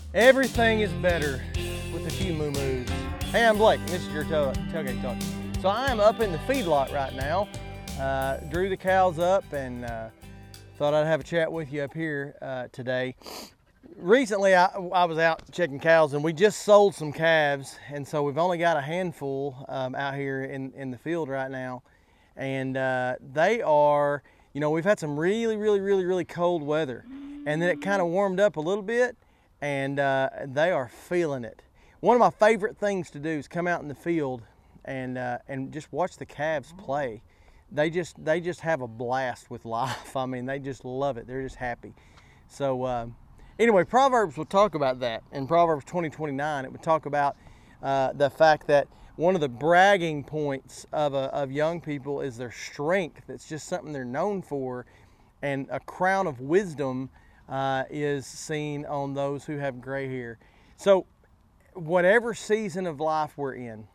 Everything is better with a few moo-moos. Hey, I'm Blake, and this is your Tailgate Talk. So I'm up in the feedlot right now. Drew the cows up and thought I'd have a chat with you up here today. Recently, I was out checking cows, and we just sold some calves, and so we've only got a handful out here in the field right now. And they are, you know, we've had some really cold weather, and then it kind of warmed up a little bit, and they are feeling it. One of my favorite things to do is come out in the field and just watch the calves play. They just have a blast with life. I mean, they just love it. They're just happy. So anyway, Proverbs will talk about that. In Proverbs 20:29, it would talk about the fact that one of the bragging points of young people is their strength. It's just something they're known for, and a crown of wisdom is seen on those who have gray hair. So whatever season of life we're in,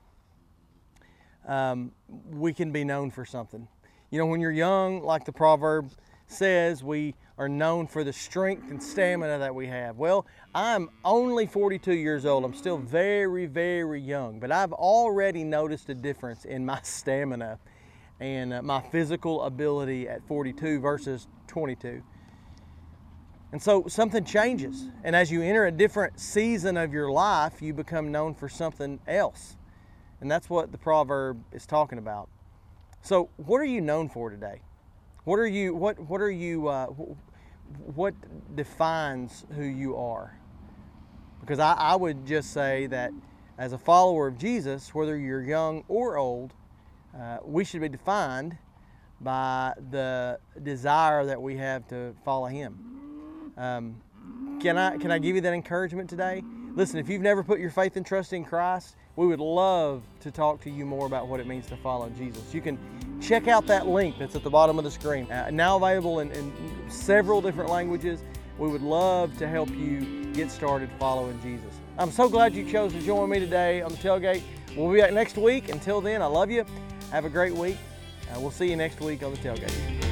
we can be known for something. You know, when you're young, like the proverb says, we are known for the strength and stamina that we have. Well, I'm only 42 years old. I'm still very young, but I've already noticed a difference in my stamina and my physical ability at 42 versus 22. And so something changes. And as you enter a different season of your life, you become known for something else. And that's what the proverb is talking about. So what are you known for today? What defines who you are? Because I would just say that as a follower of Jesus, whether you're young or old, we should be defined by the desire that we have to follow Him. Can I give you that encouragement today? Listen, if you've never put your faith and trust in Christ, we would love to talk to you more about what it means to follow Jesus. You can check out that link that's at the bottom of the screen. Now available in several different languages. We would love to help you get started following Jesus. I'm so glad you chose to join me today on the Tailgate. We'll be back next week. Until then, I love you. Have a great week. We'll see you next week on the Tailgate.